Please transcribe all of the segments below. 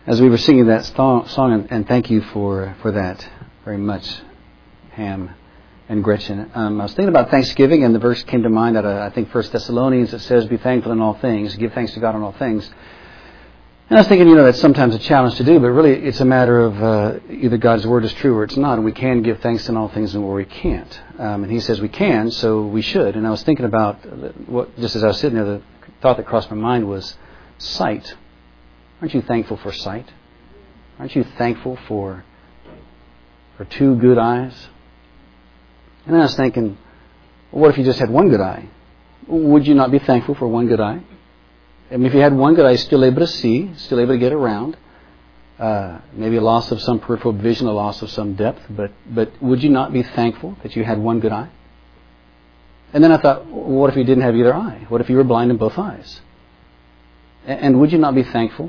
As we were singing that song, and thank you for that very much, Ham and Gretchen. I was thinking about Thanksgiving, and the verse came to mind out of, I think, 1 Thessalonians. It says, "Be thankful in all things, give thanks to God in all things." And I was thinking, that's sometimes a challenge to do, but really it's a matter of either God's word is true or it's not, and we can give thanks in all things and where we can't. And He says we can, so we should. And I was thinking about just as I was sitting there, the thought that crossed my mind was sight. Aren't you thankful for sight? Aren't you thankful for two good eyes? And then I was thinking, what if you just had one good eye? Would you not be thankful for one good eye? I mean, if you had one good eye, still able to see, still able to get around, maybe a loss of some peripheral vision, a loss of some depth, but would you not be thankful that you had one good eye? And then I thought, what if you didn't have either eye? What if you were blind in both eyes? And would you not be thankful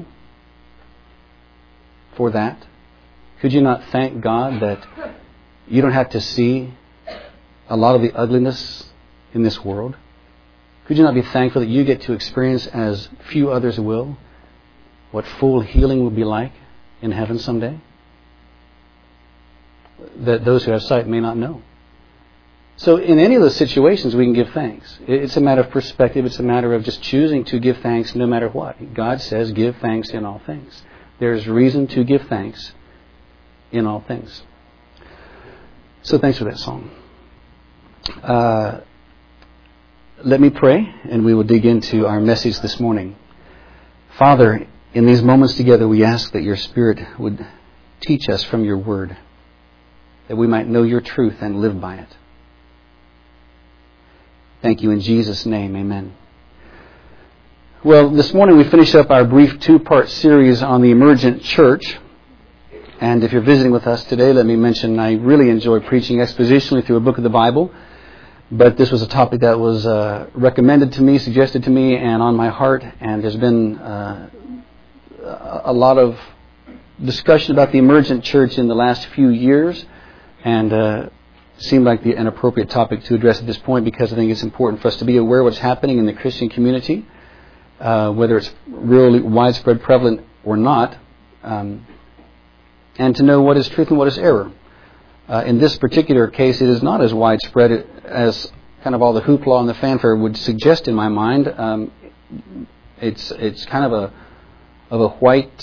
for that? Could you not thank God that you don't have to see a lot of the ugliness in this world? Could you not be thankful that you get to experience, as few others will, what full healing will be like in heaven someday? That those who have sight may not know. So in any of those situations, we can give thanks. It's a matter of perspective. It's a matter of just choosing to give thanks no matter what. God says, give thanks in all things. There's reason to give thanks in all things. So thanks for that song. Let me pray, and we will dig into our message this morning. Father, in these moments together, we ask that your Spirit would teach us from your word, that we might know your truth and live by it. Thank you in Jesus' name, amen. Well, this morning we finish up our brief two-part series on the emergent church. And if you're visiting with us today, let me mention I really enjoy preaching expositionally through a book of the Bible. But this was a topic that was recommended to me, suggested to me, and on my heart. And there's been a lot of discussion about the emergent church in the last few years. And seemed like an appropriate topic to address at this point, because I think it's important for us to be aware of what's happening in the Christian community, whether it's really widespread, prevalent or not, and to know what is truth and what is error. In this particular case, it is not as widespread as kind of all the hoopla and the fanfare would suggest in my mind. It's kind of a white,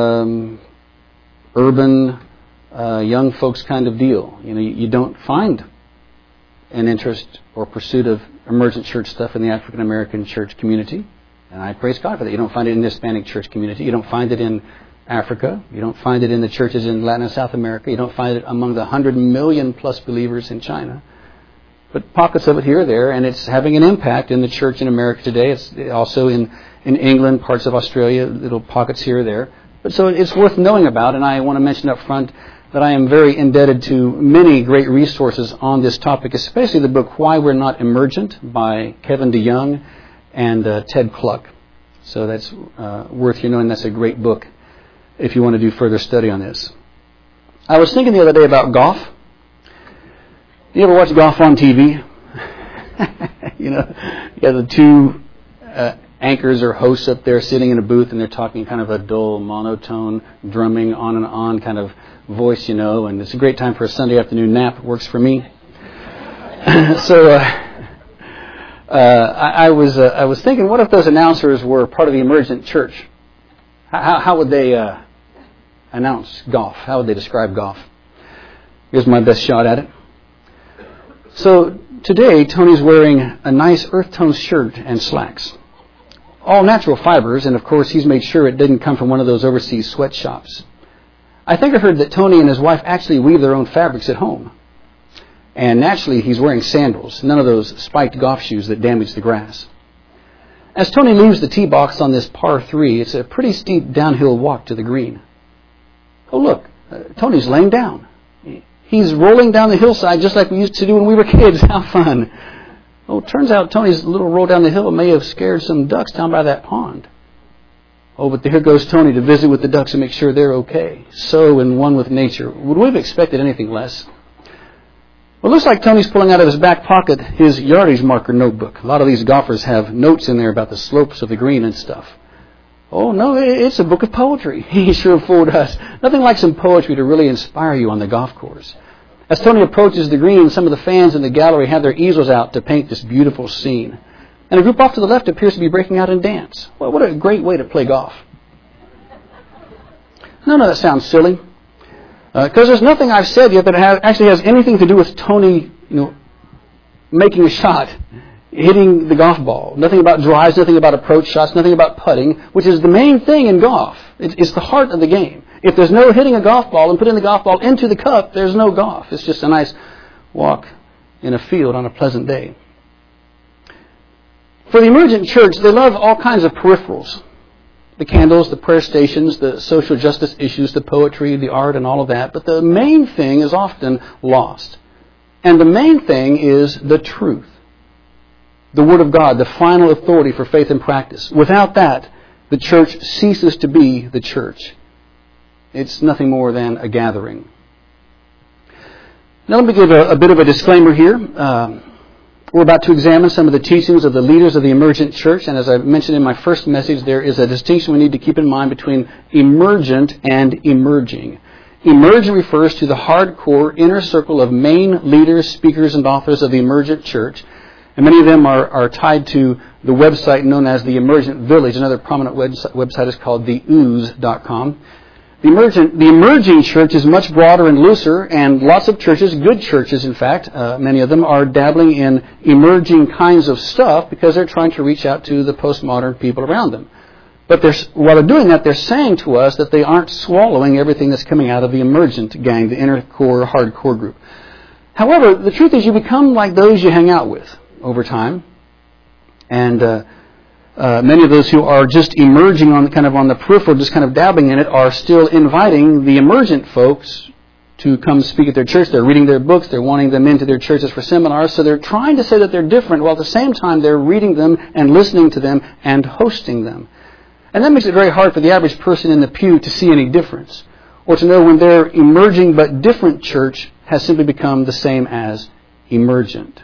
urban, young folks kind of deal. You don't find an interest or pursuit of emergent church stuff in the African American church community, and I praise God for that. You don't find it in the Hispanic church community. You don't find it in Africa. You don't find it in the churches in Latin and South America. You don't find it among the 100 million plus believers in China. But pockets of it here or there, and it's having an impact in the church in America today. It's also in England, parts of Australia, little pockets here or there. But so it's worth knowing about, and I want to mention up front that I am very indebted to many great resources on this topic, especially the book Why We're Not Emergent by Kevin DeYoung and Ted Kluck. So that's worth you knowing. That's a great book if you want to do further study on this. I was thinking the other day about golf. You ever watch golf on TV? You got the two anchors or hosts up there sitting in a booth, and they're talking kind of a dull, monotone, drumming on and on kind of voice, and it's a great time for a Sunday afternoon nap. It works for me. So I was thinking, what if those announcers were part of the emergent church? How would they announce golf? How would they describe golf? Here's my best shot at it. So today, Tony's wearing a nice earth tone shirt and slacks. All natural fibers, and of course he's made sure it didn't come from one of those overseas sweatshops. I think I heard that Tony and his wife actually weave their own fabrics at home. And naturally he's wearing sandals, none of those spiked golf shoes that damage the grass. As Tony leaves the tee box on this par 3, it's a pretty steep downhill walk to the green. Oh look, Tony's laying down. He's rolling down the hillside just like we used to do when we were kids. How fun. Oh, it turns out Tony's little roll down the hill may have scared some ducks down by that pond. Oh, but here goes Tony to visit with the ducks and make sure they're okay. So in one with nature. Would we have expected anything less? Well, it looks like Tony's pulling out of his back pocket his yardage marker notebook. A lot of these golfers have notes in there about the slopes of the green and stuff. Oh, no, it's a book of poetry. He sure fooled us. Nothing like some poetry to really inspire you on the golf course. As Tony approaches the green, some of the fans in the gallery have their easels out to paint this beautiful scene. And a group off to the left appears to be breaking out in dance. Well, what a great way to play golf. None of that sounds silly. Because there's nothing I've said yet that actually has anything to do with Tony, making a shot, hitting the golf ball. Nothing about drives, nothing about approach shots, nothing about putting, which is the main thing in golf. It's the heart of the game. If there's no hitting a golf ball and putting the golf ball into the cup, there's no golf. It's just a nice walk in a field on a pleasant day. For the emergent church, they love all kinds of peripherals. The candles, the prayer stations, the social justice issues, the poetry, the art, and all of that. But the main thing is often lost. And the main thing is the truth. The Word of God, the final authority for faith and practice. Without that, the church ceases to be the church. It's nothing more than a gathering. Now let me give a bit of a disclaimer here. We're about to examine some of the teachings of the leaders of the emergent church, and as I mentioned in my first message, there is a distinction we need to keep in mind between emergent and emerging. Emergent refers to the hardcore inner circle of main leaders, speakers, and authors of the emergent church, and many of them are tied to the website known as the Emergent Village. Another prominent website is called theooze.com. The emerging church is much broader and looser, and lots of churches, good churches in fact, many of them are dabbling in emerging kinds of stuff because they're trying to reach out to the postmodern people around them. But while they're doing that, they're saying to us that they aren't swallowing everything that's coming out of the emergent gang, the inner core, hardcore group. However, the truth is you become like those you hang out with over time, and many of those who are just emerging on the peripheral, just kind of dabbling in it, are still inviting the emergent folks to come speak at their church. They're reading their books. They're wanting them into their churches for seminars. So they're trying to say that they're different, while at the same time they're reading them and listening to them and hosting them. And that makes it very hard for the average person in the pew to see any difference, or to know when their emerging but different church has simply become the same as emergent.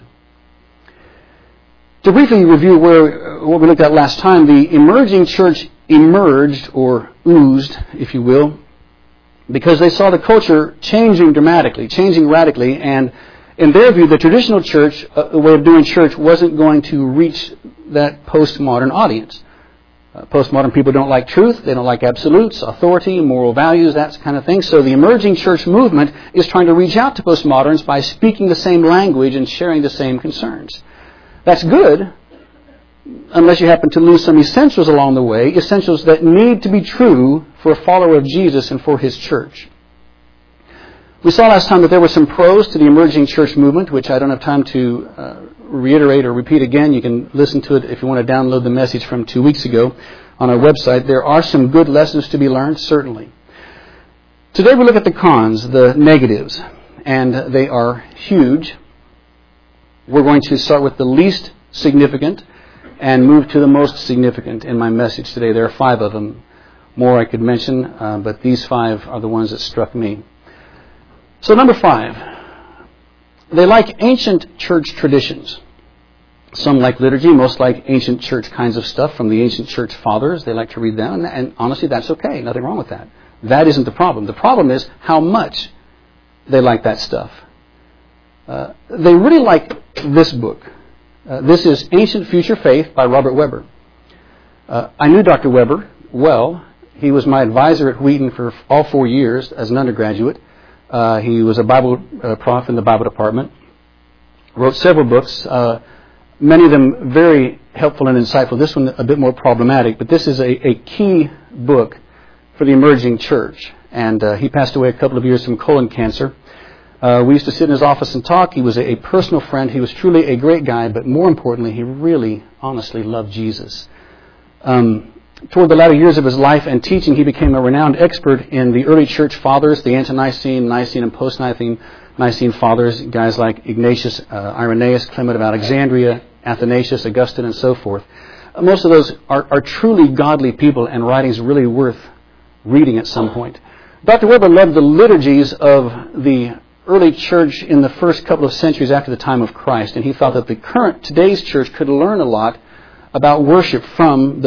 To briefly review what we looked at last time, the emerging church emerged, or oozed, if you will, because they saw the culture changing dramatically, changing radically, and in their view, the traditional church, the way of doing church, wasn't going to reach that postmodern audience. Postmodern people don't like truth, they don't like absolutes, authority, moral values, that kind of thing. So the emerging church movement is trying to reach out to postmoderns by speaking the same language and sharing the same concerns. That's good, unless you happen to lose some essentials along the way, essentials that need to be true for a follower of Jesus and for His church. We saw last time that there were some pros to the emerging church movement, which I don't have time to reiterate or repeat again. You can listen to it if you want to download the message from 2 weeks ago on our website. There are some good lessons to be learned, certainly. Today we look at the cons, the negatives, and they are huge. We're going to start with the least significant and move to the most significant in my message today. There are 5 of them. More I could mention, but these 5 are the ones that struck me. So number 5, they like ancient church traditions. Some like liturgy, most like ancient church kinds of stuff from the ancient church fathers. They like to read them, and honestly, that's okay. Nothing wrong with that. That isn't the problem. The problem is how much they like that stuff. They really like this book. This is Ancient Future Faith by Robert Webber. I knew Dr. Webber well. He was my advisor at Wheaton for all 4 years as an undergraduate. He was a Bible prof in the Bible department. Wrote several books, many of them very helpful and insightful. This one a bit more problematic, but this is a key book for the emerging church. And he passed away a couple of years from colon cancer. We used to sit in his office and talk. He was a personal friend. He was truly a great guy, but more importantly, he really, honestly loved Jesus. Toward the latter years of his life and teaching, he became a renowned expert in the early church fathers, the Ante-Nicene, Nicene, and Post-Nicene fathers, guys like Ignatius, Irenaeus, Clement of Alexandria, Athanasius, Augustine, and so forth. Most of those are truly godly people, and writings really worth reading at some point. Dr. Webber loved the liturgies of the early church in the first couple of centuries after the time of Christ, and he thought that today's church could learn a lot about worship from those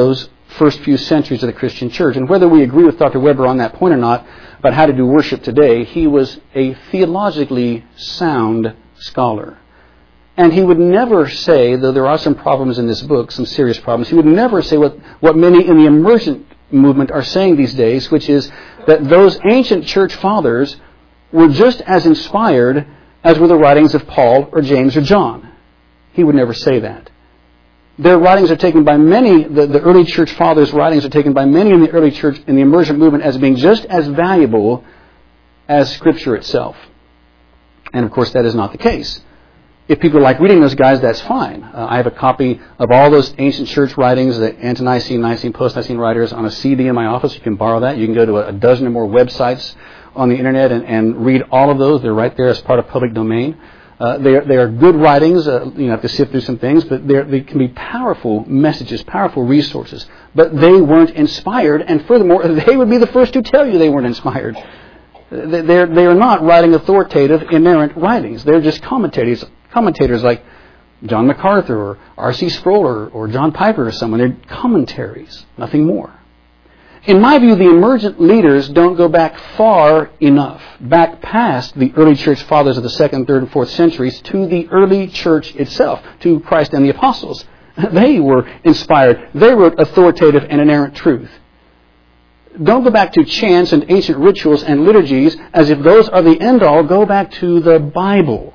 first few centuries of the Christian church. And whether we agree with Dr. Weber on that point or not, about how to do worship today, he was a theologically sound scholar. And he would never say, though there are some problems in this book, some serious problems, he would never say what many in the emergent movement are saying these days, which is that those ancient church fathers were just as inspired as were the writings of Paul or James or John. He would never say that. Their writings are taken by many, the early church fathers' writings are taken by many in the early church, in the emergent movement, as being just as valuable as Scripture itself. And of course that is not the case. If people like reading those guys, that's fine. I have a copy of all those ancient church writings, the Ante-Nicene, Nicene, Post-Nicene writers, on a CD in my office. You can borrow that. You can go to a dozen or more websites on the internet and read all of those. They're right there as part of public domain. They are good writings. You have to sift through some things, but they can be powerful messages, powerful resources. But they weren't inspired, and furthermore, they would be the first to tell you they weren't inspired. They are not writing authoritative, inerrant writings. They're just commentators like John MacArthur or R.C. Sproul or John Piper or someone. They're commentaries, nothing more. In my view, the emergent leaders don't go back far enough, back past the early church fathers of the 2nd, 3rd, and 4th centuries to the early church itself, to Christ and the apostles. They were inspired. They wrote authoritative and inerrant truth. Don't go back to chants and ancient rituals and liturgies as if those are the end-all. Go back to the Bible.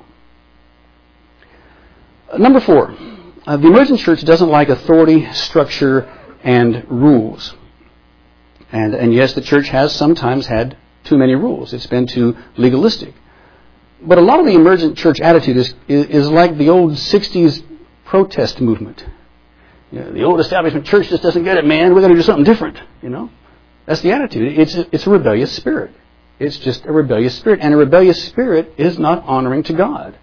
Number 4, the emergent church doesn't like authority, structure, and rules. And yes, the church has sometimes had too many rules. It's been too legalistic. But a lot of the emergent church attitude is like the old 60s protest movement. You know, the old establishment church just doesn't get it, man. We've got to do something different, you know. That's the attitude. It's a rebellious spirit. It's just a rebellious spirit. And a rebellious spirit is not honoring to God.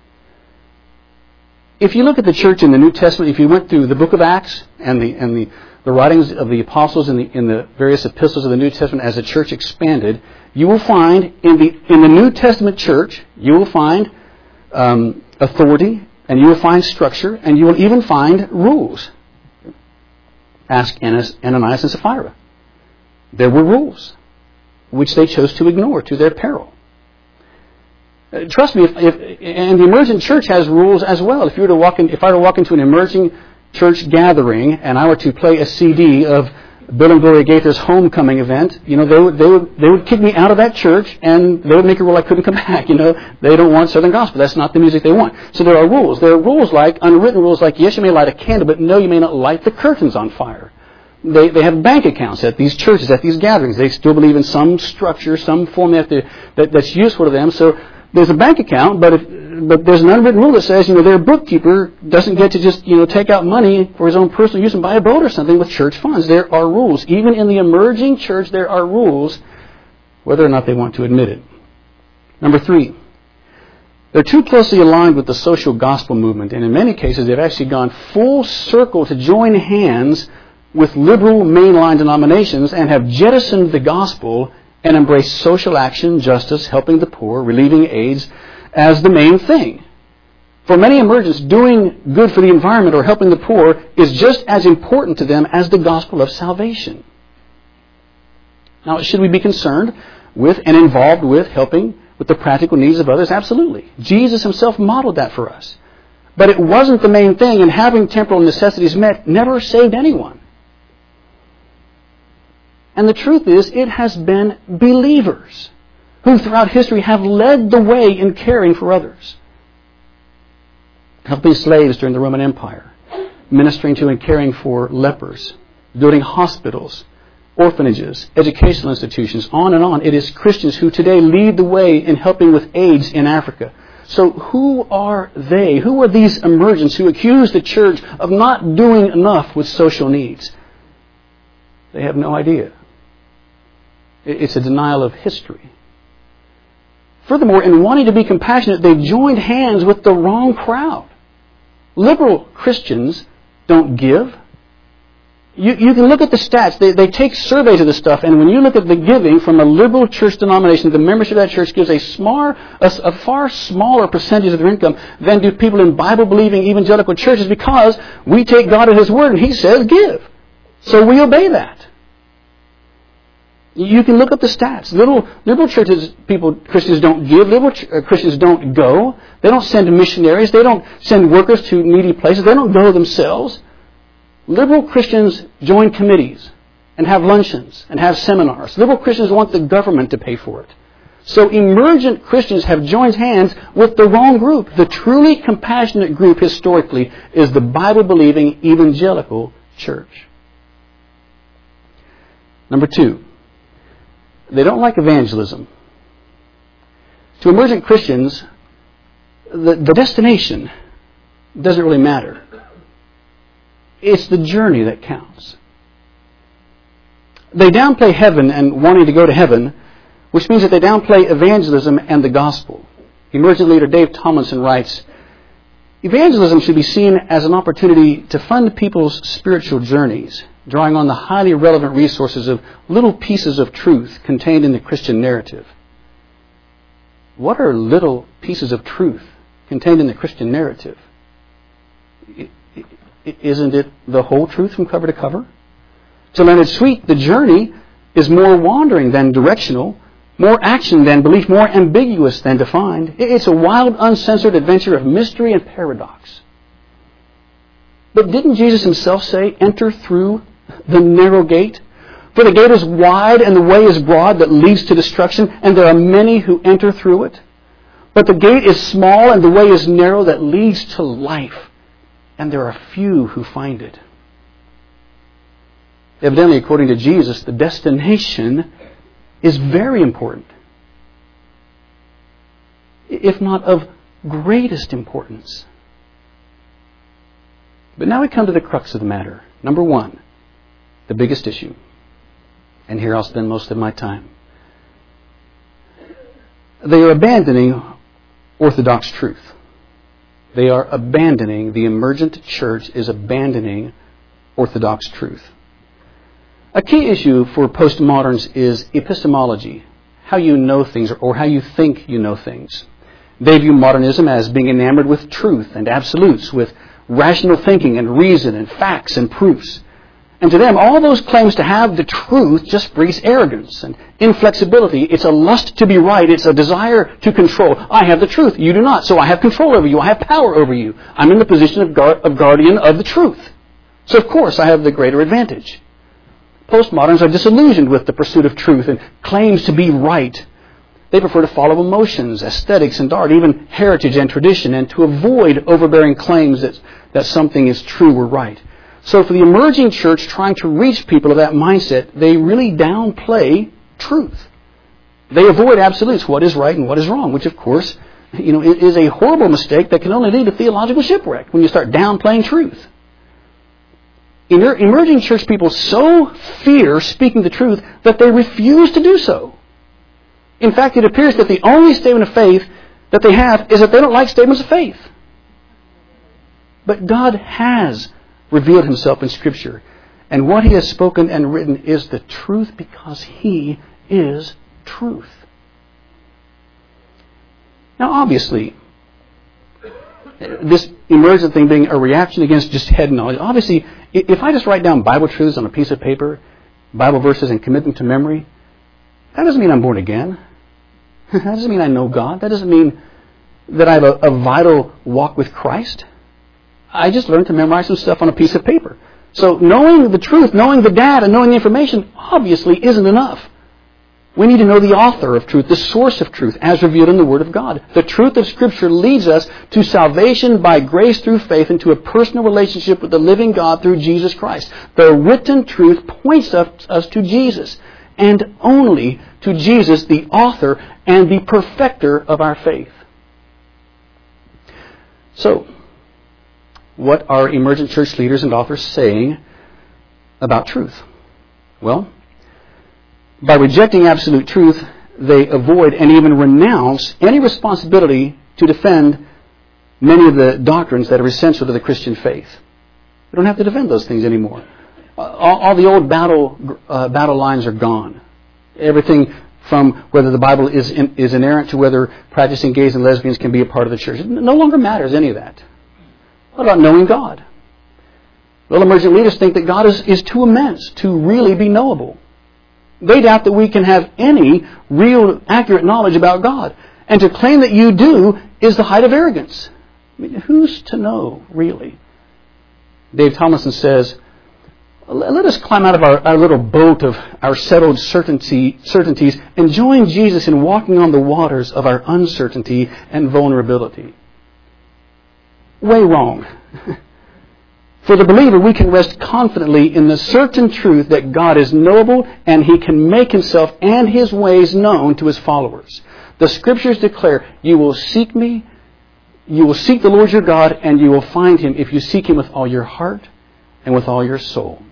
If you look at the church in the New Testament, if you went through the book of Acts and the writings of the apostles in the various epistles of the New Testament as the church expanded, you will find in the New Testament church, you will find authority, and you will find structure, and you will even find rules. Ask Ananias and Sapphira. There were rules, which they chose to ignore to their peril. Trust me, and the emergent church has rules as well. If I were to walk into an emerging church gathering and I were to play a CD of Bill and Gloria Gaither's homecoming event, you know, they would kick me out of that church and they would make a rule I couldn't come back. You know, they don't want Southern gospel. That's not the music they want. So there are rules. There are rules like, unwritten rules like, yes, you may light a candle, but no, you may not light the curtains on fire. They have bank accounts at these churches, at these gatherings. They still believe in some structure, some form that's useful to them. So there's a bank account, but there's an unwritten rule that says, you know, their bookkeeper doesn't get to just, you know, take out money for his own personal use and buy a boat or something with church funds. There are rules. Even in the emerging church, there are rules, whether or not they want to admit it. Number 3, they're too closely aligned with the social gospel movement, and in many cases they've actually gone full circle to join hands with liberal mainline denominations and have jettisoned the gospel and embraced social action, justice, helping the poor, relieving AIDS as the main thing. For many emergents, doing good for the environment or helping the poor is just as important to them as the gospel of salvation. Now, should we be concerned with and involved with helping with the practical needs of others? Absolutely. Jesus himself modeled that for us. But it wasn't the main thing, and having temporal necessities met never saved anyone. And the truth is, it has been believers who throughout history have led the way in caring for others. Helping slaves during the Roman Empire, ministering to and caring for lepers, building hospitals, orphanages, educational institutions, on and on. It is Christians who today lead the way in helping with AIDS in Africa. So who are they? Who are these emergents who accuse the church of not doing enough with social needs? They have no idea. It's a denial of history. Furthermore, in wanting to be compassionate, they've joined hands with the wrong crowd. Liberal Christians don't give. You can look at the stats. They take surveys of this stuff, and when you look at the giving from a liberal church denomination, the membership of that church gives a far smaller percentage of their income than do people in Bible-believing evangelical churches, because we take God at His word, and He says give. So we obey that. You can look up the stats. Liberal churches, Christians don't give. Christians don't go. They don't send missionaries. They don't send workers to needy places. They don't go themselves. Liberal Christians join committees and have luncheons and have seminars. Liberal Christians want the government to pay for it. So emergent Christians have joined hands with the wrong group. The truly compassionate group historically is the Bible-believing evangelical church. Number 2, they don't like evangelism. To emergent Christians, the destination doesn't really matter. It's the journey that counts. They downplay heaven and wanting to go to heaven, which means that they downplay evangelism and the gospel. Emergent leader Dave Tomlinson writes, evangelism should be seen as an opportunity to fund people's spiritual journeys, drawing on the highly relevant resources of little pieces of truth contained in the Christian narrative. What are little pieces of truth contained in the Christian narrative? Isn't it the whole truth from cover to cover? To Leonard Sweet, the journey is more wandering than directional, more action than belief, more ambiguous than defined. It's a wild, uncensored adventure of mystery and paradox. But didn't Jesus himself say, enter through the narrow gate? For the gate is wide and the way is broad that leads to destruction, and there are many who enter through it. But the gate is small and the way is narrow that leads to life, and there are few who find it. Evidently, according to Jesus, the destination is very important, if not of greatest importance. But now we come to the crux of the matter. Number 1, the biggest issue. And here I'll spend most of my time. They are abandoning orthodox truth. They are abandoning, the emergent church is abandoning orthodox truth. A key issue for postmoderns is epistemology, how you know things or how you think you know things. They view modernism as being enamored with truth and absolutes, with rational thinking and reason and facts and proofs. And to them, all those claims to have the truth just breeds arrogance and inflexibility. It's a lust to be right. It's a desire to control. I have the truth. You do not. So I have control over you. I have power over you. I'm in the position of guardian of the truth. So of course I have the greater advantage. Postmoderns are disillusioned with the pursuit of truth and claims to be right. They prefer to follow emotions, aesthetics, and art, even heritage and tradition, and to avoid overbearing claims that something is true or right. So for the emerging church trying to reach people of that mindset, they really downplay truth. They avoid absolutes, what is right and what is wrong, which of course, is a horrible mistake that can only lead to theological shipwreck when you start downplaying truth. Emerging church people so fear speaking the truth that they refuse to do so. In fact, it appears that the only statement of faith that they have is that they don't like statements of faith. But God has revealed himself in Scripture. And what he has spoken and written is the truth because he is truth. Now, obviously, this emergent thing being a reaction against just head knowledge, obviously, if I just write down Bible truths on a piece of paper, Bible verses, and commit them to memory, that doesn't mean I'm born again. That doesn't mean I know God. That doesn't mean that I have a vital walk with Christ. I just learned to memorize some stuff on a piece of paper. So knowing the truth, knowing the data, knowing the information, obviously isn't enough. We need to know the author of truth, the source of truth, as revealed in the Word of God. The truth of Scripture leads us to salvation by grace through faith into a personal relationship with the living God through Jesus Christ. The written truth points us to Jesus, and only to Jesus, the author and the perfecter of our faith. So, what are emergent church leaders and authors saying about truth? Well, by rejecting absolute truth, they avoid and even renounce any responsibility to defend many of the doctrines that are essential to the Christian faith. We don't have to defend those things anymore. All the old battle lines are gone. Everything from whether the Bible is inerrant to whether practicing gays and lesbians can be a part of the church. It no longer matters any of that. What about knowing God? Well, emergent leaders think that God is too immense to really be knowable. They doubt that we can have any real, accurate knowledge about God. And to claim that you do is the height of arrogance. I mean, who's to know, really? Dave Tomlinson says, let us climb out of our little boat of our settled certainties and join Jesus in walking on the waters of our uncertainty and vulnerability. Way wrong. For the believer, we can rest confidently in the certain truth that God is knowable and He can make Himself and His ways known to His followers. The Scriptures declare, you will seek me, you will seek the Lord your God, and you will find Him if you seek Him with all your heart and with all your soul.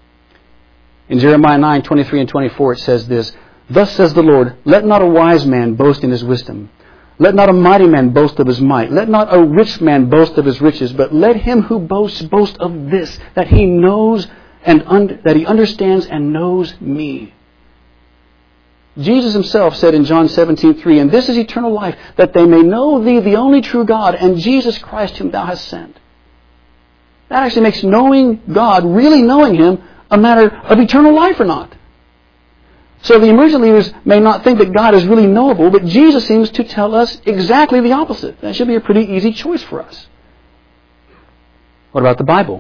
In Jeremiah 9:23 and 24 it says this, Thus says the Lord, let not a wise man boast in his wisdom. Let not a mighty man boast of his might. Let not a rich man boast of his riches. But let him who boasts boast of this, that he knows and that he understands and knows me. Jesus Himself said in John 17:3, And this is eternal life, that they may know Thee, the only true God, and Jesus Christ whom Thou hast sent. That actually makes knowing God, really knowing Him, a matter of eternal life or not. So the emergent leaders may not think that God is really knowable, but Jesus seems to tell us exactly the opposite. That should be a pretty easy choice for us. What about the Bible?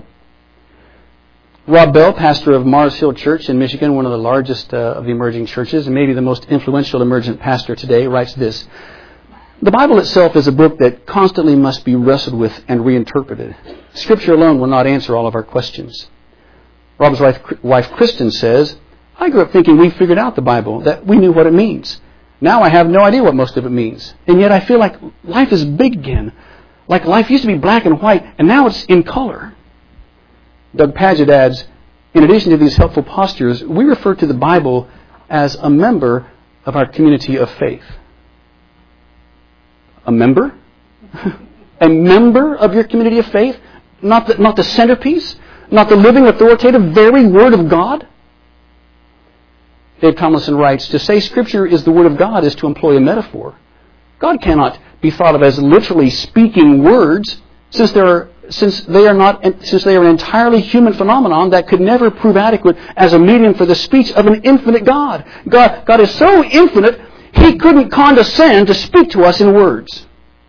Rob Bell, pastor of Mars Hill Church in Michigan, one of the largest of the emerging churches, and maybe the most influential emergent pastor today, writes this, The Bible itself is a book that constantly must be wrestled with and reinterpreted. Scripture alone will not answer all of our questions. Rob's wife Kristen says, I grew up thinking we figured out the Bible, that we knew what it means. Now I have no idea what most of it means. And yet I feel like life is big again. Like life used to be black and white, and now it's in color. Doug Paget adds, in addition to these helpful postures, we refer to the Bible as a member of our community of faith. A member? A member of your community of faith? Not the centerpiece? Not the living, authoritative, very Word of God? Dave Tomlinson writes, To say Scripture is the Word of God is to employ a metaphor. God cannot be thought of as literally speaking words, since they are an entirely human phenomenon that could never prove adequate as a medium for the speech of an infinite God. God is so infinite, He couldn't condescend to speak to us in words.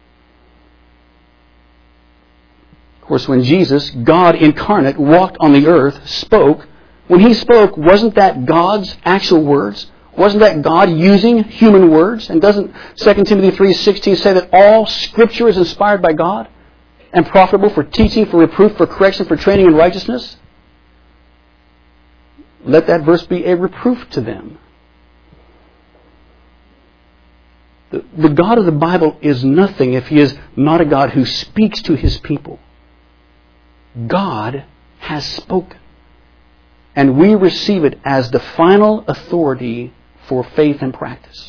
Of course, when Jesus, God incarnate, walked on the earth, spoke, when He spoke, wasn't that God's actual words? Wasn't that God using human words? And doesn't 2 Timothy 3:16 say that all Scripture is inspired by God and profitable for teaching, for reproof, for correction, for training in righteousness? Let that verse be a reproof to them. The God of the Bible is nothing if He is not a God who speaks to His people. God has spoken. And we receive it as the final authority for faith and practice.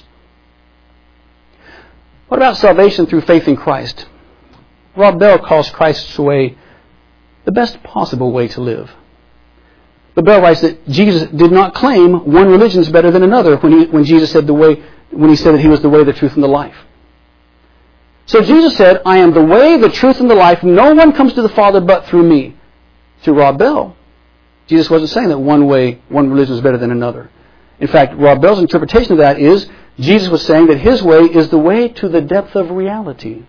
What about salvation through faith in Christ? Rob Bell calls Christ's way the best possible way to live. But Bell writes that Jesus did not claim one religion is better than another when Jesus said when He said that He was the way, the truth, and the life. So Jesus said, I am the way, the truth, and the life. No one comes to the Father but through me. To Rob Bell, Jesus wasn't saying that one religion is better than another. In fact, Rob Bell's interpretation of that is Jesus was saying that His way is the way to the depth of reality.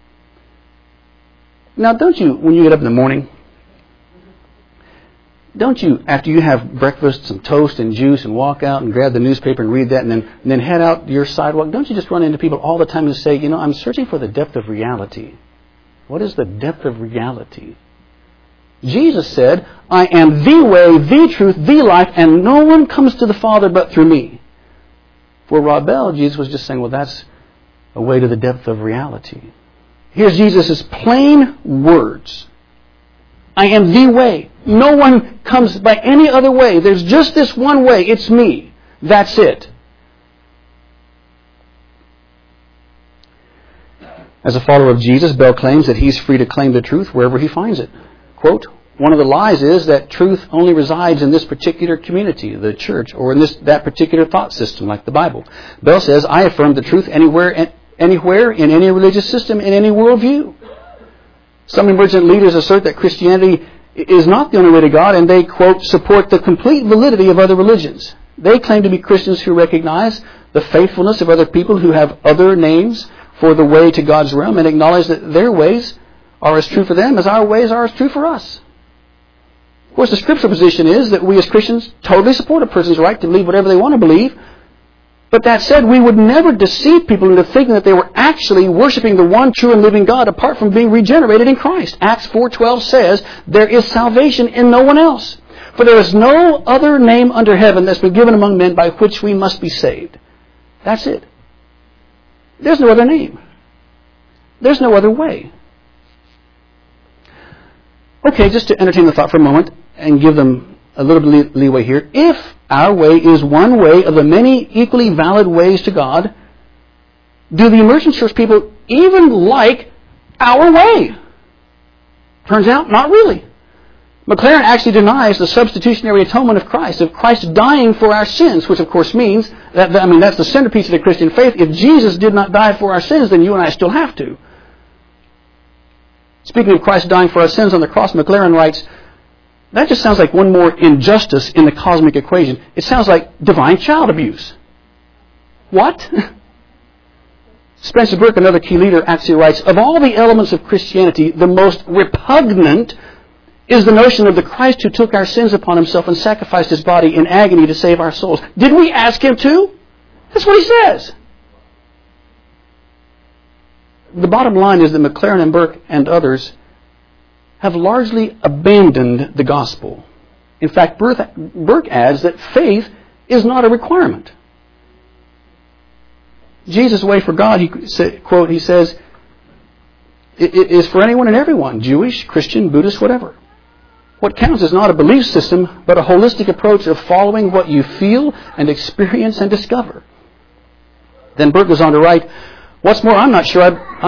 Now, don't you, when you get up in the morning, don't you, after you have breakfast, some toast and juice, and walk out and grab the newspaper and read that, and then head out your sidewalk, don't you just run into people all the time and say, I'm searching for the depth of reality. What is the depth of reality? Jesus said, I am the way, the truth, the life, and no one comes to the Father but through me. For Rob Bell, Jesus was just saying, well, that's a way to the depth of reality. Here's Jesus' plain words. I am the way. No one comes by any other way. There's just this one way. It's me. That's it. As a follower of Jesus, Bell claims that he's free to claim the truth wherever he finds it. Quote, one of the lies is that truth only resides in this particular community, the church, or in that particular thought system, like the Bible. Bell says, I affirm the truth anywhere, in any religious system, in any worldview. Some emergent leaders assert that Christianity is not the only way to God, and they, quote, support the complete validity of other religions. They claim to be Christians who recognize the faithfulness of other people who have other names for the way to God's realm and acknowledge that their ways are as true for them as our ways are as true for us. Of course, the scriptural position is that we as Christians totally support a person's right to believe whatever they want to believe. But that said, we would never deceive people into thinking that they were actually worshiping the one true and living God apart from being regenerated in Christ. Acts 4:12 says, there is salvation in no one else. For there is no other name under heaven that's been given among men by which we must be saved. That's it. There's no other name. There's no other way. Okay, just to entertain the thought for a moment and give them a little bit of leeway here. If our way is one way of the many equally valid ways to God, do the emergent church people even like our way? Turns out, not really. McLaren actually denies the substitutionary atonement of Christ dying for our sins, which of course means that's the centerpiece of the Christian faith. If Jesus did not die for our sins, then you and I still have to. Speaking of Christ dying for our sins on the cross, McLaren writes, that just sounds like one more injustice in the cosmic equation. It sounds like divine child abuse. What? Spencer Burke, another key leader, actually writes, of all the elements of Christianity, the most repugnant is the notion of the Christ who took our sins upon himself and sacrificed his body in agony to save our souls. Did we ask him to? That's what he says. The bottom line is that McLaren and Burke and others have largely abandoned the gospel. In fact, Burke adds that faith is not a requirement. Jesus' way for God, he says, it is for anyone and everyone, Jewish, Christian, Buddhist, whatever. What counts is not a belief system, but a holistic approach of following what you feel and experience and discover. Then Burke goes on to write, what's more, I'm not sure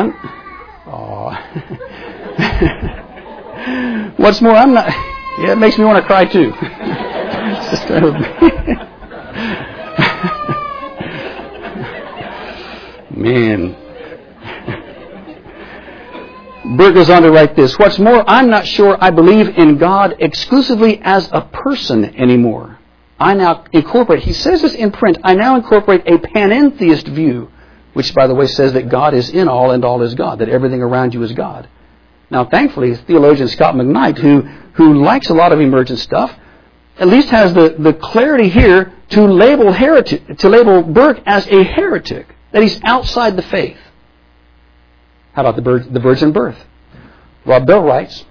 what's more, I'm not... Yeah, it makes me want to cry too. It's just kind of... Man. Burke goes on to write this. What's more, I'm not sure I believe in God exclusively as a person anymore. I now incorporate, he says this in print, I now incorporate a panentheist view, which, by the way, says that God is in all and all is God, that everything around you is God. Now, thankfully, theologian Scott McKnight, who likes a lot of emergent stuff, at least has the clarity here to label Burke as a heretic, that he's outside the faith. How about the virgin birth? Rob Bell writes,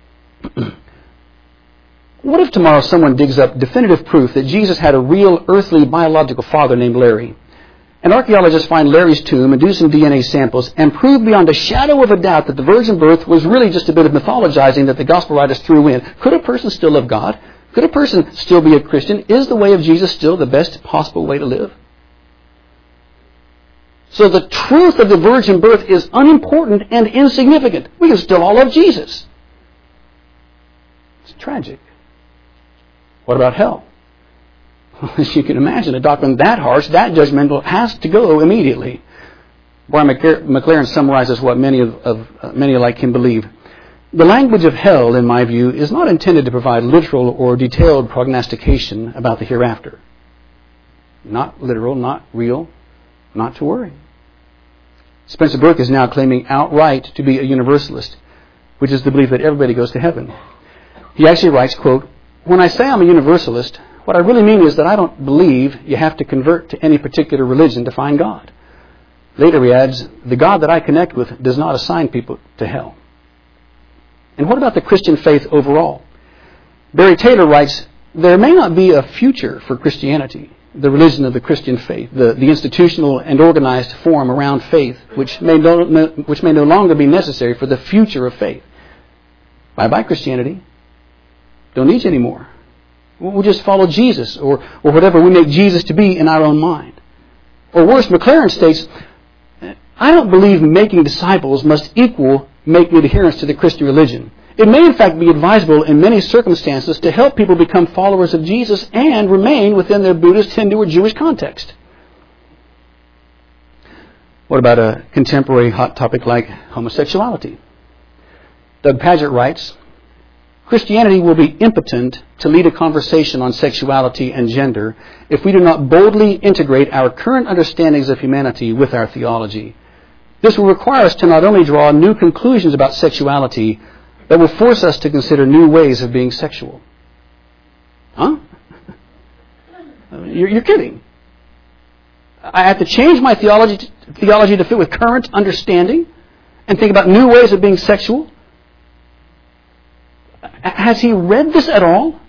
what if tomorrow someone digs up definitive proof that Jesus had a real earthly biological father named Larry? And archaeologists find Larry's tomb and do some DNA samples and prove beyond a shadow of a doubt that the virgin birth was really just a bit of mythologizing that the gospel writers threw in. Could a person still love God? Could a person still be a Christian? Is the way of Jesus still the best possible way to live? So the truth of the virgin birth is unimportant and insignificant. We can still all love Jesus. It's tragic. What about hell? As you can imagine, a doctrine that harsh, that judgmental, has to go immediately. Brian McLaren summarizes what many like him believe. The language of hell, in my view, is not intended to provide literal or detailed prognostication about the hereafter. Not literal, not real, not to worry. Spencer Burke is now claiming outright to be a universalist, which is the belief that everybody goes to heaven. He actually writes, quote, when I say I'm a universalist, what I really mean is that I don't believe you have to convert to any particular religion to find God. Later he adds, the God that I connect with does not assign people to hell. And what about the Christian faith overall? Barry Taylor writes, there may not be a future for Christianity, the religion of the Christian faith, the institutional and organized form around faith, which may no longer be necessary for the future of faith. Bye-bye, Christianity. Don't need you anymore. We'll just follow Jesus or whatever we make Jesus to be in our own mind. Or worse, McLaren states, I don't believe making disciples must equal making adherence to the Christian religion. It may in fact be advisable in many circumstances to help people become followers of Jesus and remain within their Buddhist, Hindu, or Jewish context. What about a contemporary hot topic like homosexuality? Doug Paget writes, Christianity will be impotent to lead a conversation on sexuality and gender if we do not boldly integrate our current understandings of humanity with our theology. This will require us to not only draw new conclusions about sexuality, but will force us to consider new ways of being sexual. Huh? You're kidding. I have to change my theology to fit with current understanding and think about new ways of being sexual? Has he read this at all?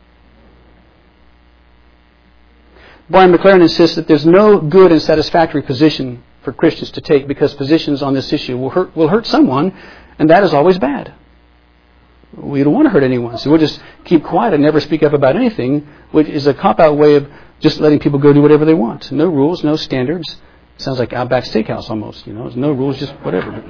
Brian McLaren insists that there's no good and satisfactory position for Christians to take because positions on this issue will hurt someone, and that is always bad. We don't want to hurt anyone, so we'll just keep quiet and never speak up about anything, which is a cop-out way of just letting people go do whatever they want. No rules, no standards. Sounds like Outback Steakhouse almost, There's no rules, just whatever.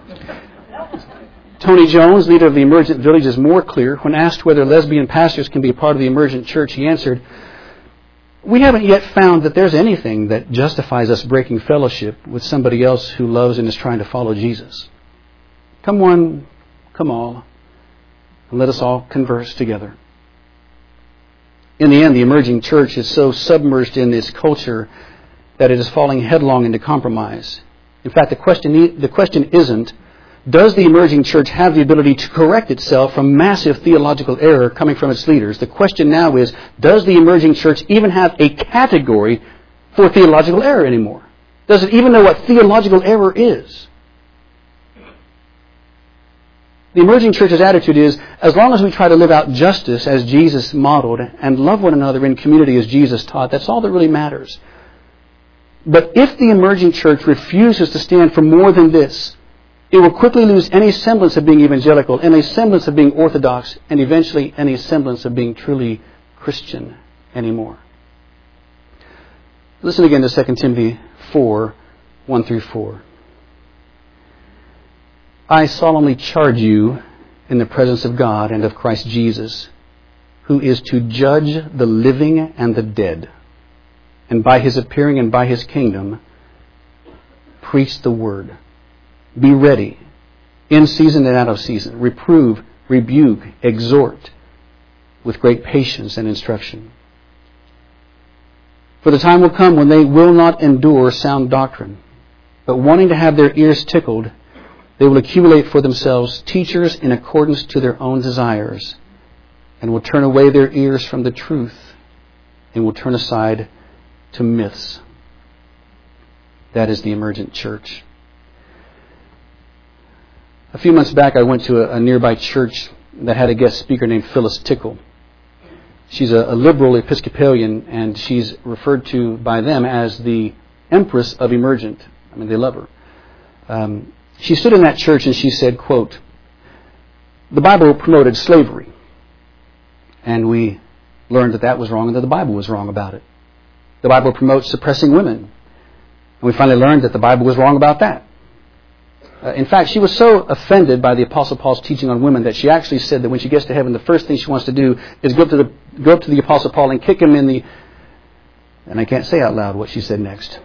Tony Jones, leader of the Emergent Village, is more clear. When asked whether lesbian pastors can be a part of the Emergent Church, he answered, "We haven't yet found that there's anything that justifies us breaking fellowship with somebody else who loves and is trying to follow Jesus. Come one, come all, and let us all converse together." In the end, the emerging church is so submerged in this culture that it is falling headlong into compromise. In fact, the question isn't, does the emerging church have the ability to correct itself from massive theological error coming from its leaders? The question now is, does the emerging church even have a category for theological error anymore? Does it even know what theological error is? The emerging church's attitude is, as long as we try to live out justice as Jesus modeled and love one another in community as Jesus taught, that's all that really matters. But if the emerging church refuses to stand for more than this, it will quickly lose any semblance of being evangelical, any semblance of being orthodox, and eventually any semblance of being truly Christian anymore. Listen again to 2 Timothy 4, 1-4. "I solemnly charge you in the presence of God and of Christ Jesus, who is to judge the living and the dead, and by his appearing and by his kingdom, preach the word. Be ready, in season and out of season. Reprove, rebuke, exhort, with great patience and instruction. For the time will come when they will not endure sound doctrine, but wanting to have their ears tickled, they will accumulate for themselves teachers in accordance to their own desires, and will turn away their ears from the truth, and will turn aside to myths." That is the emergent church. A few months back, I went to a nearby church that had a guest speaker named Phyllis Tickle. She's a liberal Episcopalian, and she's referred to by them as the Empress of Emergent. I mean, they love her. She stood in that church and she said, quote, "The Bible promoted slavery, and we learned that that was wrong and that the Bible was wrong about it. The Bible promotes suppressing women, and we finally learned that the Bible was wrong about that." In fact, she was so offended by the Apostle Paul's teaching on women that she actually said that when she gets to heaven, the first thing she wants to do is go up to the Apostle Paul and kick him in the... And I can't say out loud what she said next.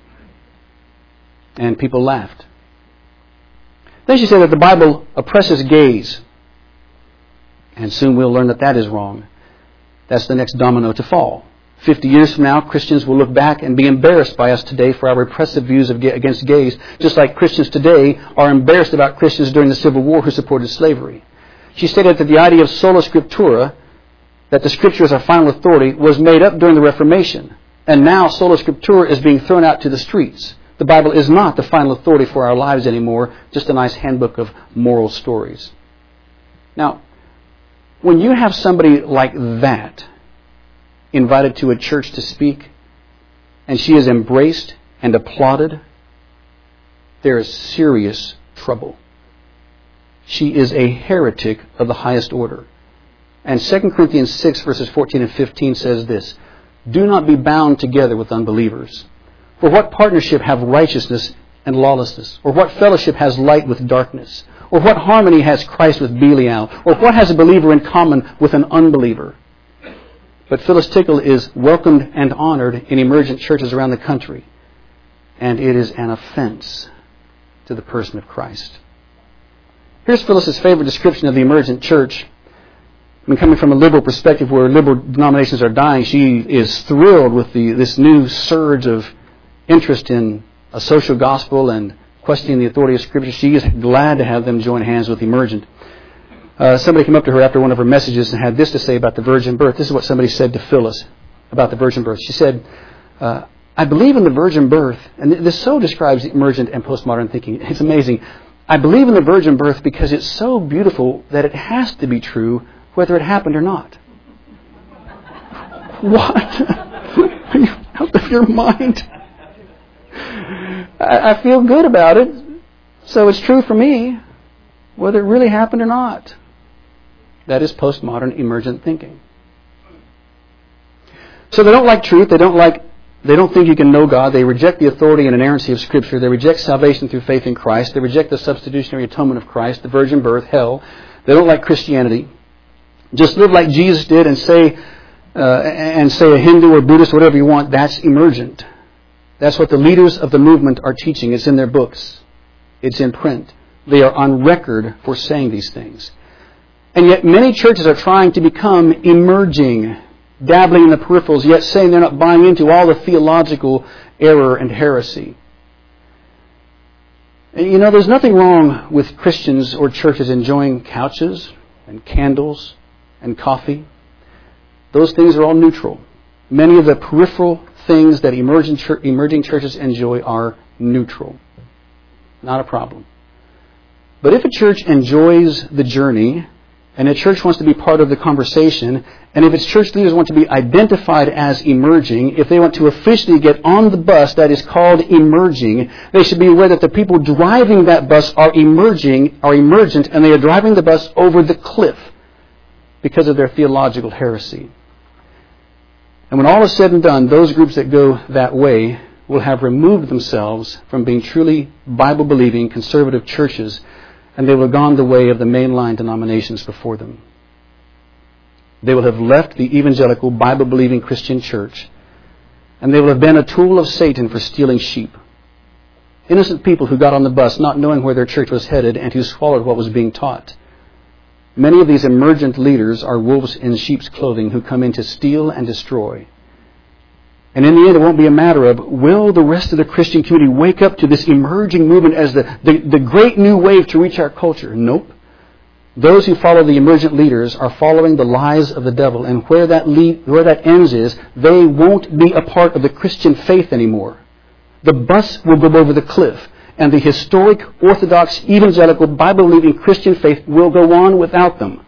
And people laughed. Then she said that the Bible oppresses gays. And soon we'll learn that that is wrong. That's the next domino to fall. 50 years from now, Christians will look back and be embarrassed by us today for our repressive views against gays, just like Christians today are embarrassed about Christians during the Civil War who supported slavery. She stated that the idea of sola scriptura, that the Scriptures are final authority, was made up during the Reformation. And now sola scriptura is being thrown out to the streets. The Bible is not the final authority for our lives anymore, just a nice handbook of moral stories. Now, when you have somebody like that invited to a church to speak, and she is embraced and applauded, there is serious trouble. She is a heretic of the highest order. And 2 Corinthians 6 verses 14 and 15 says this, "Do not be bound together with unbelievers. For what partnership have righteousness and lawlessness? Or what fellowship has light with darkness? Or what harmony has Christ with Belial? Or what has a believer in common with an unbeliever?" But Phyllis Tickle is welcomed and honored in emergent churches around the country. And it is an offense to the person of Christ. Here's Phyllis's favorite description of the emergent church. I mean, coming from a liberal perspective where liberal denominations are dying, she is thrilled with this new surge of interest in a social gospel and questioning the authority of Scripture. She is glad to have them join hands with Emergent. Somebody came up to her after one of her messages and had this to say about the virgin birth. This is what somebody said to Phyllis about the virgin birth. She said, I believe in the virgin birth, and this so describes Emergent and postmodern thinking. It's amazing. I believe in the virgin birth because it's so beautiful that it has to be true whether it happened or not. What? Are you out of your mind? I feel good about it, so it's true for me, whether it really happened or not. That is postmodern emergent thinking. So they don't like truth. They don't think you can know God. They reject the authority and inerrancy of Scripture. They reject salvation through faith in Christ. They reject the substitutionary atonement of Christ, the virgin birth, hell. They don't like Christianity. Just live like Jesus did and say a Hindu or Buddhist, whatever you want. That's emergent. That's what the leaders of the movement are teaching. It's in their books. It's in print. They are on record for saying these things. And yet many churches are trying to become emerging, dabbling in the peripherals, yet saying they're not buying into all the theological error and heresy. And you know, there's nothing wrong with Christians or churches enjoying couches and candles and coffee. Those things are all neutral. Many of the peripheral things that emerging churches enjoy are neutral. Not a problem. But if a church enjoys the journey, and a church wants to be part of the conversation, and if its church leaders want to be identified as emerging, if they want to officially get on the bus that is called emerging, they should be aware that the people driving that bus are emergent, and they are driving the bus over the cliff because of their theological heresy. And when all is said and done, those groups that go that way will have removed themselves from being truly Bible-believing conservative churches, and they will have gone the way of the mainline denominations before them. They will have left the evangelical Bible-believing Christian church, and they will have been a tool of Satan for stealing sheep. Innocent people who got on the bus not knowing where their church was headed and who swallowed what was being taught. Many of these emergent leaders are wolves in sheep's clothing who come in to steal and destroy. And in the end, it won't be a matter of, will the rest of the Christian community wake up to this emerging movement as the great new wave to reach our culture? Nope. Those who follow the emergent leaders are following the lies of the devil. And where that ends is, they won't be a part of the Christian faith anymore. The bus will go over the cliff. And the historic, orthodox, evangelical, Bible-believing Christian faith will go on without them.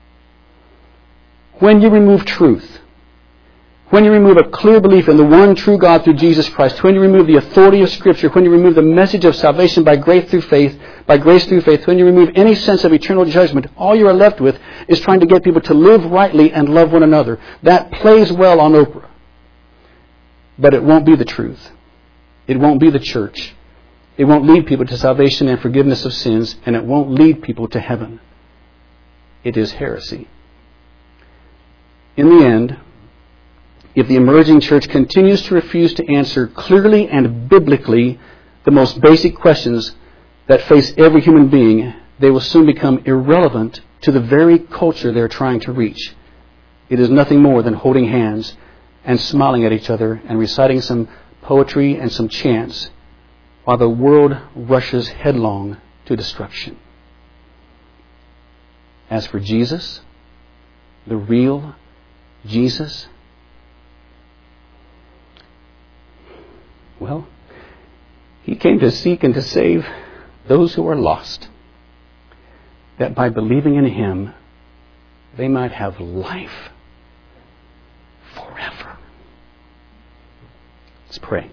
When you remove truth, when you remove a clear belief in the one true God through Jesus Christ, when you remove the authority of Scripture, when you remove the message of salvation by grace through faith, when you remove any sense of eternal judgment, all you are left with is trying to get people to live rightly and love one another. That plays well on Oprah. But it won't be the truth. It won't be the church. It won't lead people to salvation and forgiveness of sins, and it won't lead people to heaven. It is heresy. In the end, if the emerging church continues to refuse to answer clearly and biblically the most basic questions that face every human being, they will soon become irrelevant to the very culture they're trying to reach. It is nothing more than holding hands and smiling at each other and reciting some poetry and some chants while the world rushes headlong to destruction. As for Jesus, the real Jesus, well, He came to seek and to save those who are lost, that by believing in Him, they might have life forever. Let's pray.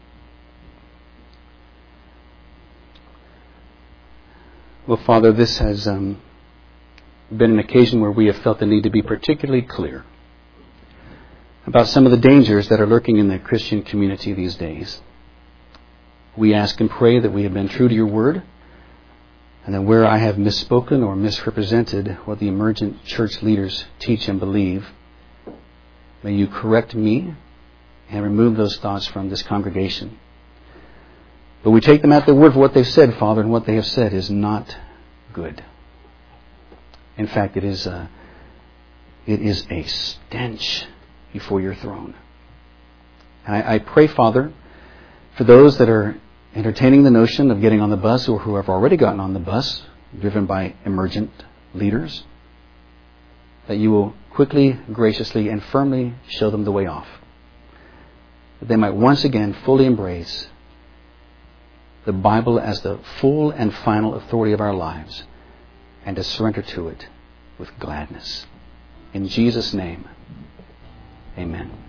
Well, Father, this has been an occasion where we have felt the need to be particularly clear about some of the dangers that are lurking in the Christian community these days. We ask and pray that we have been true to your word, and that where I have misspoken or misrepresented what the emergent church leaders teach and believe, may you correct me and remove those thoughts from this congregation. But we take them at their word for what they've said, Father, and what they have said is not good. In fact, it is it is a stench before your throne. And I pray, Father, for those that are entertaining the notion of getting on the bus or who have already gotten on the bus, driven by emergent leaders, that you will quickly, graciously, and firmly show them the way off. That they might once again fully embrace the Bible as the full and final authority of our lives and to surrender to it with gladness. In Jesus' name, amen.